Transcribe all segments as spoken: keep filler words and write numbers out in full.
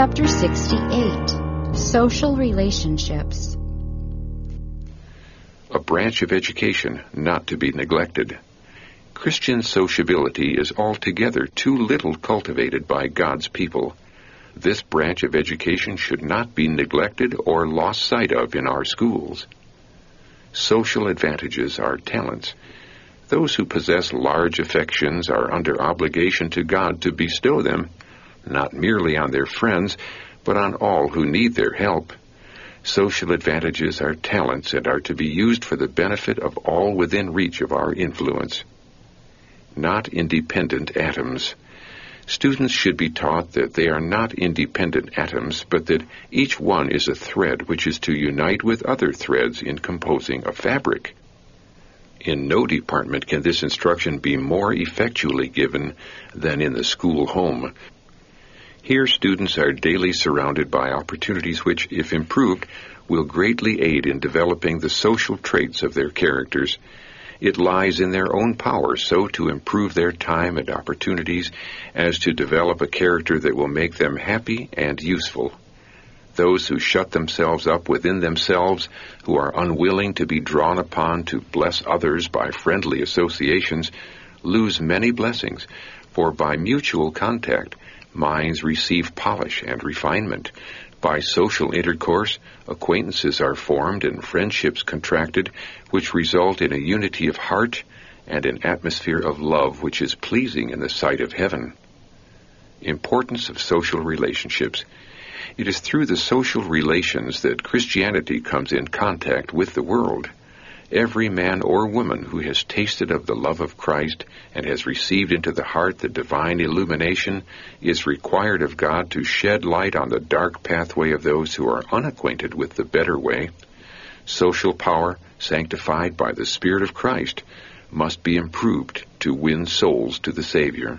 Chapter sixty-eight. Social Relationships. A branch of education not to be neglected. Christian sociability is altogether too little cultivated by God's people. This branch of education should not be neglected or lost sight of in our schools. Social advantages are talents. Those who possess large affections are under obligation to God to bestow them, not merely on their friends, but on all who need their help. Social advantages are talents and are to be used for the benefit of all within reach of our influence. Not independent atoms. Students should be taught that they are not independent atoms, but that each one is a thread which is to unite with other threads in composing a fabric. In no department can this instruction be more effectually given than in the school home. Here students are daily surrounded by opportunities which, if improved, will greatly aid in developing the social traits of their characters. It lies in their own power so to improve their time and opportunities as to develop a character that will make them happy and useful. Those who shut themselves up within themselves, who are unwilling to be drawn upon to bless others by friendly associations, lose many blessings, for by mutual contact, minds receive polish and refinement. By social intercourse, acquaintances are formed and friendships contracted, which result in a unity of heart and an atmosphere of love which is pleasing in the sight of heaven. Importance of social relationships. It is through the social relations that Christianity comes in contact with the world. Every man or woman who has tasted of the love of Christ and has received into the heart the divine illumination is required of God to shed light on the dark pathway of those who are unacquainted with the better way. Social power, sanctified by the Spirit of Christ, must be improved to win souls to the Savior.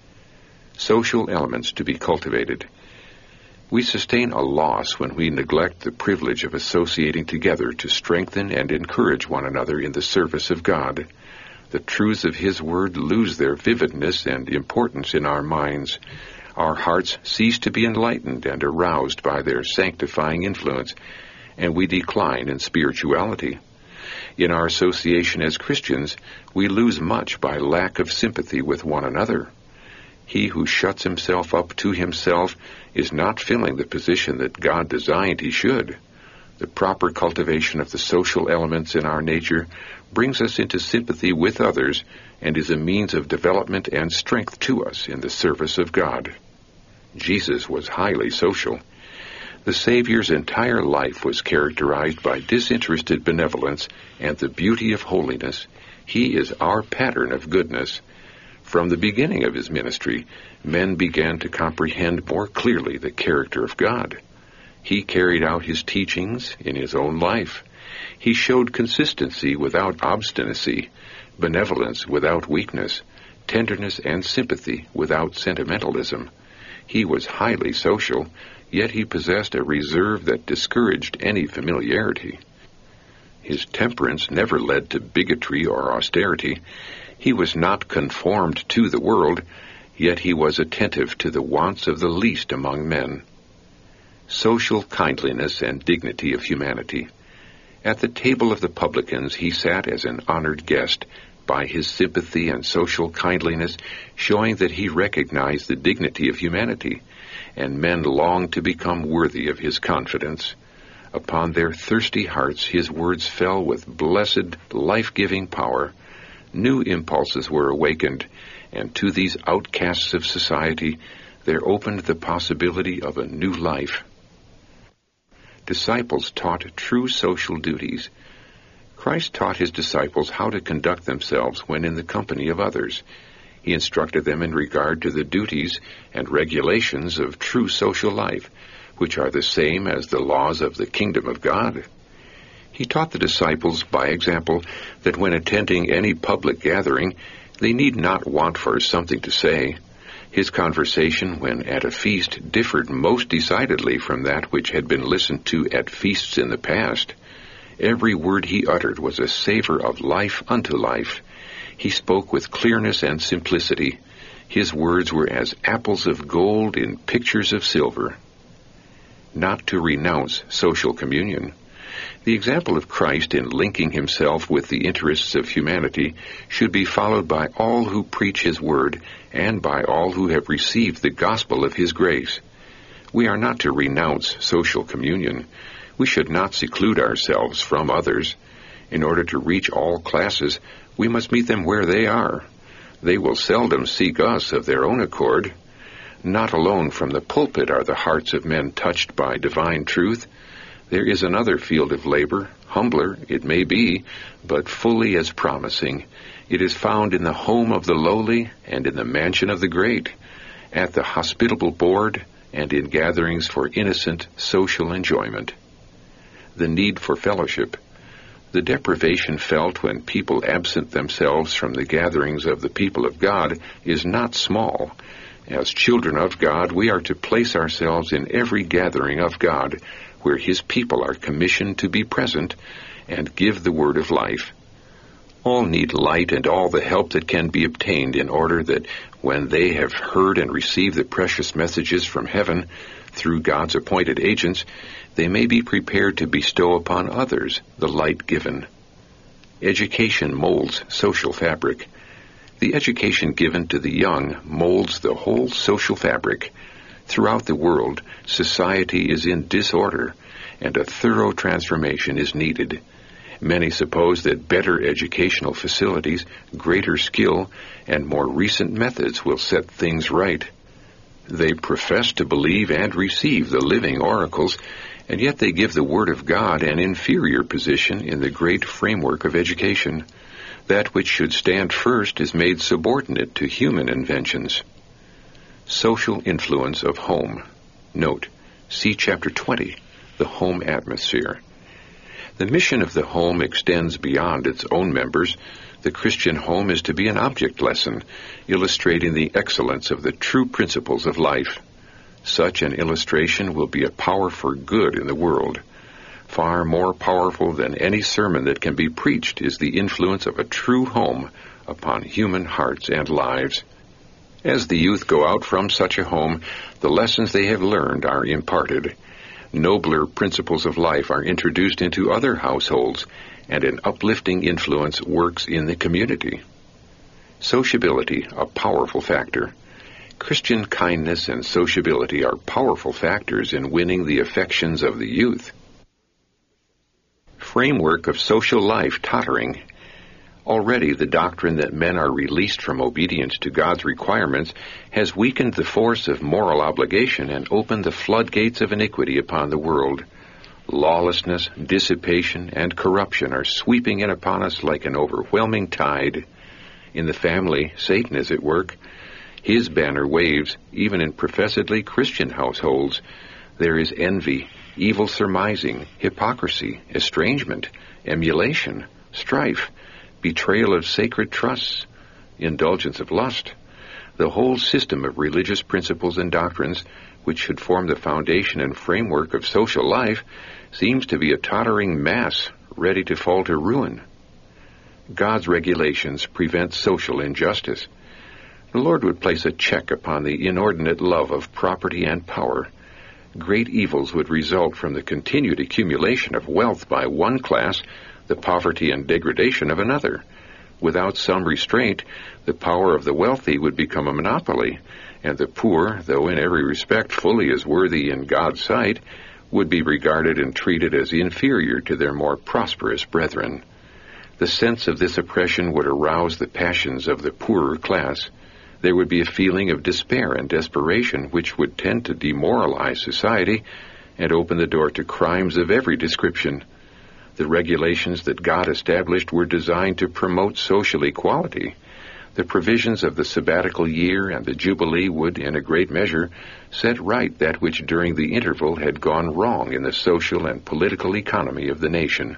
Social elements to be cultivated. We sustain a loss when we neglect the privilege of associating together to strengthen and encourage one another in the service of God. The truths of His Word lose their vividness and importance in our minds. Our hearts cease to be enlightened and aroused by their sanctifying influence, and we decline in spirituality. In our association as Christians, we lose much by lack of sympathy with one another. He who shuts himself up to himself is not filling the position that God designed he should. The proper cultivation of the social elements in our nature brings us into sympathy with others and is a means of development and strength to us in the service of God. Jesus was highly social. The Savior's entire life was characterized by disinterested benevolence and the beauty of holiness. He is our pattern of goodness. From the beginning of his ministry, men began to comprehend more clearly the character of God. He carried out his teachings in his own life. He showed consistency without obstinacy, benevolence without weakness, tenderness and sympathy without sentimentalism. He was highly social, yet he possessed a reserve that discouraged any familiarity. His temperance never led to bigotry or austerity. He was not conformed to the world, yet he was attentive to the wants of the least among men. Social kindliness and dignity of humanity. At the table of the publicans he sat as an honored guest, by his sympathy and social kindliness showing that he recognized the dignity of humanity, and men longed to become worthy of his confidence. Upon their thirsty hearts his words fell with blessed, life-giving power. New impulses were awakened, and to these outcasts of society there opened the possibility of a new life. Disciples taught true social duties. Christ taught his disciples how to conduct themselves when in the company of others. He instructed them in regard to the duties and regulations of true social life, which are the same as the laws of the kingdom of God. He taught the disciples, by example, that when attending any public gathering, they need not want for something to say. His conversation, when at a feast, differed most decidedly from that which had been listened to at feasts in the past. Every word he uttered was a savor of life unto life. He spoke with clearness and simplicity. His words were as apples of gold in pictures of silver. not to renounce social communion. The example of Christ in linking himself with the interests of humanity should be followed by all who preach his word and by all who have received the gospel of his grace. We are not to renounce social communion. We should not seclude ourselves from others. In order to reach all classes, we must meet them where they are. They will seldom seek us of their own accord. Not alone from the pulpit are the hearts of men touched by divine truth. There is another field of labor, humbler, it may be, but fully as promising. It is found in the home of the lowly and in the mansion of the great, at the hospitable board and in gatherings for innocent social enjoyment. The need for fellowship. The deprivation felt when people absent themselves from the gatherings of the people of God is not small. As children of God, we are to place ourselves in every gathering of God, where his people are commissioned to be present and give the word of life. All need light and all the help that can be obtained in order that when they have heard and received the precious messages from heaven through God's appointed agents, they may be prepared to bestow upon others the light given. Education molds social fabric. The education given to the young molds the whole social fabric. Throughout the world, society is in disorder, and a thorough transformation is needed. Many suppose that better educational facilities, greater skill, and more recent methods will set things right. They profess to believe and receive the living oracles, and yet they give the Word of God an inferior position in the great framework of education. That which should stand first is made subordinate to human inventions. Social influence of home. Note, see Chapter twenty, the home atmosphere. The mission of the home extends beyond its own members. The Christian home is to be an object lesson, illustrating the excellence of the true principles of life. Such an illustration will be a power for good in the world. Far more powerful than any sermon that can be preached is the influence of a true home upon human hearts and lives. As the youth go out from such a home, the lessons they have learned are imparted. Nobler principles of life are introduced into other households, and an uplifting influence works in the community. Sociability, a powerful factor. Christian kindness and sociability are powerful factors in winning the affections of the youth. Framework of social life tottering. Already the doctrine that men are released from obedience to God's requirements has weakened the force of moral obligation and opened the floodgates of iniquity upon the world. Lawlessness, dissipation, and corruption are sweeping in upon us like an overwhelming tide. In the family, Satan is at work. His banner waves, even in professedly Christian households. There is envy, evil surmising, hypocrisy, estrangement, emulation, strife, betrayal of sacred trusts, indulgence of lust. The whole system of religious principles and doctrines, which should form the foundation and framework of social life, seems to be a tottering mass ready to fall to ruin. God's regulations prevent social injustice. The Lord would place a check upon the inordinate love of property and power. Great evils would result from the continued accumulation of wealth by one class, the poverty and degradation of another. Without some restraint, the power of the wealthy would become a monopoly, and the poor, though in every respect fully as worthy in God's sight, would be regarded and treated as inferior to their more prosperous brethren. The sense of this oppression would arouse the passions of the poorer class. There would be a feeling of despair and desperation which would tend to demoralize society and open the door to crimes of every description. The regulations that God established were designed to promote social equality. The provisions of the sabbatical year and the Jubilee would, in a great measure, set right that which during the interval had gone wrong in the social and political economy of the nation.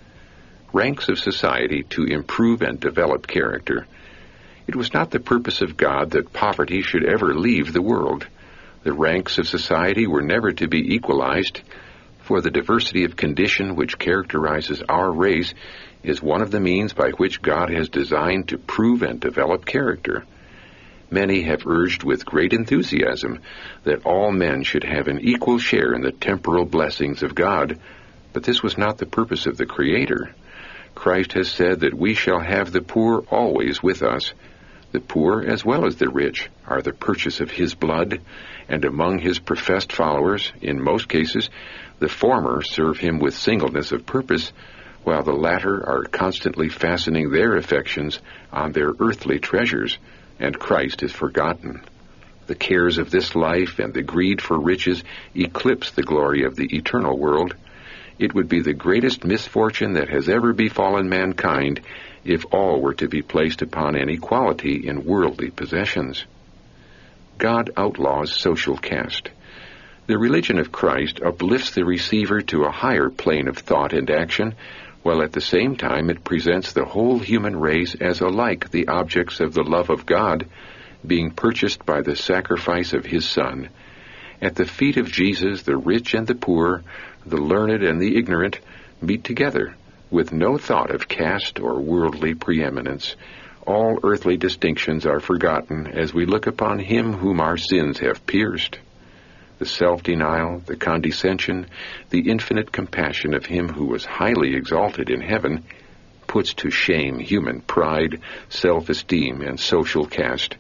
Ranks of society to improve and develop character. It was not the purpose of God that poverty should ever leave the world. The ranks of society were never to be equalized, for the diversity of condition which characterizes our race is one of the means by which God has designed to prove and develop character. Many have urged with great enthusiasm that all men should have an equal share in the temporal blessings of God, but this was not the purpose of the Creator. Christ has said that we shall have the poor always with us. The poor, as well as the rich, are the purchase of His blood, and among His professed followers, in most cases, the former serve Him with singleness of purpose, while the latter are constantly fastening their affections on their earthly treasures, and Christ is forgotten. The cares of this life and the greed for riches eclipse the glory of the eternal world. It would be the greatest misfortune that has ever befallen mankind if all were to be placed upon an equality in worldly possessions. God outlaws social caste. The religion of Christ uplifts the receiver to a higher plane of thought and action, while at the same time it presents the whole human race as alike the objects of the love of God, being purchased by the sacrifice of His Son. At the feet of Jesus, the rich and the poor, the learned and the ignorant, meet together, with no thought of caste or worldly preeminence. All earthly distinctions are forgotten as we look upon Him whom our sins have pierced. The self-denial, the condescension, the infinite compassion of Him who was highly exalted in heaven puts to shame human pride, self-esteem, and social caste.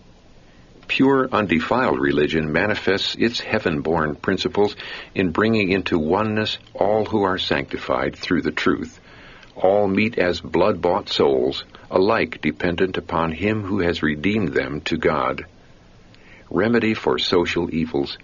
Pure, undefiled religion manifests its heaven-born principles in bringing into oneness all who are sanctified through the truth. All meet as blood-bought souls, alike dependent upon Him who has redeemed them to God. Remedy for social evils.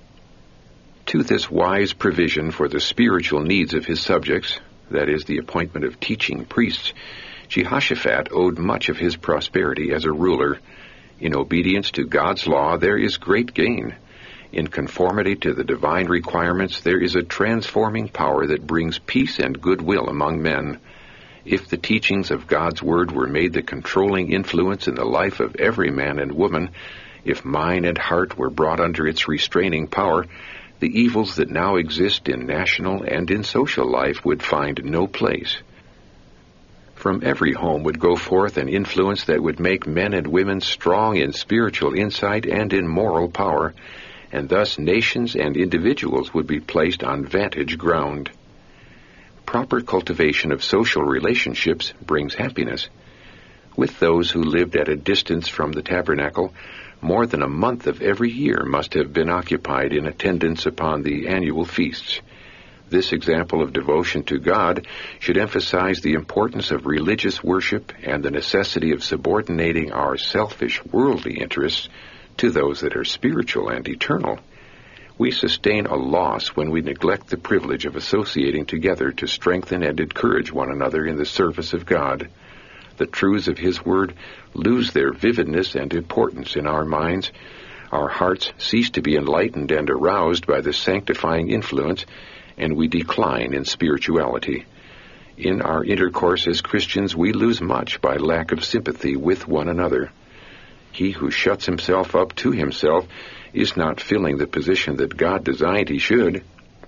To this wise provision for the spiritual needs of his subjects, that is, the appointment of teaching priests, Jehoshaphat owed much of his prosperity as a ruler. In obedience to God's law, there is great gain. In conformity to the divine requirements, there is a transforming power that brings peace and goodwill among men. If the teachings of God's Word were made the controlling influence in the life of every man and woman, if mind and heart were brought under its restraining power, the evils that now exist in national and in social life would find no place. From every home would go forth an influence that would make men and women strong in spiritual insight and in moral power, and thus nations and individuals would be placed on vantage ground. Proper cultivation of social relationships brings happiness. With those who lived at a distance from the tabernacle, more than a month of every year must have been occupied in attendance upon the annual feasts. This example of devotion to God should emphasize the importance of religious worship and the necessity of subordinating our selfish worldly interests to those that are spiritual and eternal. We sustain a loss when we neglect the privilege of associating together to strengthen and encourage one another in the service of God. The truths of His Word lose their vividness and importance in our minds. Our hearts cease to be enlightened and aroused by the sanctifying influence, and we decline in spirituality. In our intercourse as Christians, we lose much by lack of sympathy with one another. He who shuts himself up to himself is not filling the position that God designed he should.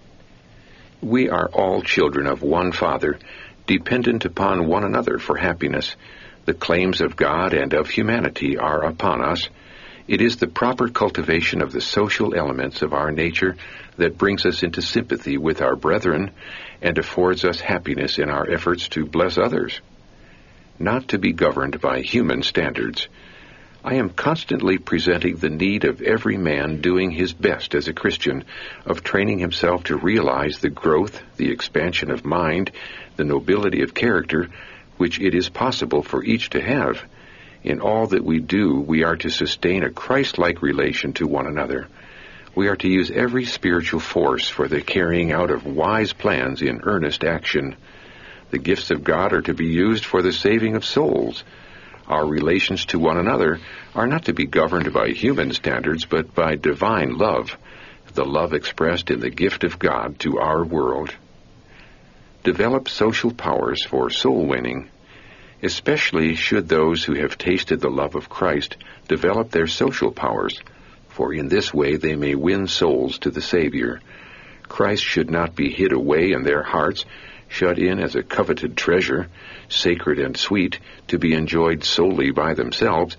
We are all children of one Father, dependent upon one another for happiness. The claims of God and of humanity are upon us. It is the proper cultivation of the social elements of our nature that brings us into sympathy with our brethren and affords us happiness in our efforts to bless others. Not to be governed by human standards. I am constantly presenting the need of every man doing his best as a Christian, of training himself to realize the growth, the expansion of mind, the nobility of character, which it is possible for each to have. In all that we do, we are to sustain a Christ-like relation to one another. We are to use every spiritual force for the carrying out of wise plans in earnest action. The gifts of God are to be used for the saving of souls. Our relations to one another are not to be governed by human standards, but by divine love, the love expressed in the gift of God to our world. Develop social powers for soul winning. Especially should those who have tasted the love of Christ develop their social powers, for in this way they may win souls to the Savior. Christ should not be hid away in their hearts, shut in as a coveted treasure, sacred and sweet, to be enjoyed solely by themselves,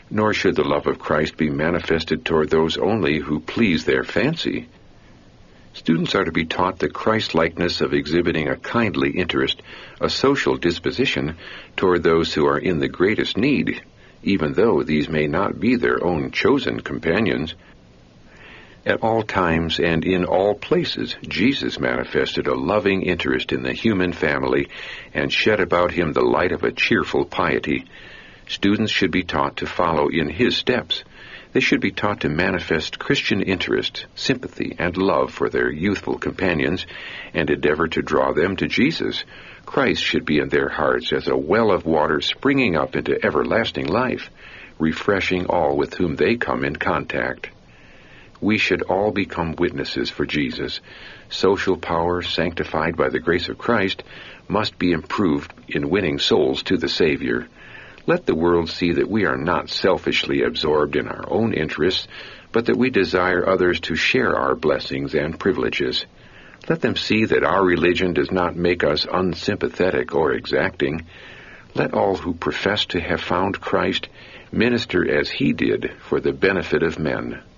Nor should the love of Christ be manifested toward those only who please their fancy. Students are to be taught the Christ-likeness of exhibiting a kindly interest, a social disposition toward those who are in the greatest need, even though these may not be their own chosen companions. At all times and in all places, Jesus manifested a loving interest in the human family and shed about him the light of a cheerful piety. Students should be taught to follow in his steps. They should be taught to manifest Christian interest, sympathy, and love for their youthful companions, and endeavor to draw them to Jesus. Christ should be in their hearts as a well of water springing up into everlasting life, refreshing all with whom they come in contact. We should all become witnesses for Jesus. Social power, sanctified by the grace of Christ, must be improved in winning souls to the Savior. Let the world see that we are not selfishly absorbed in our own interests, but that we desire others to share our blessings and privileges. Let them see that our religion does not make us unsympathetic or exacting. Let all who profess to have found Christ minister as he did for the benefit of men.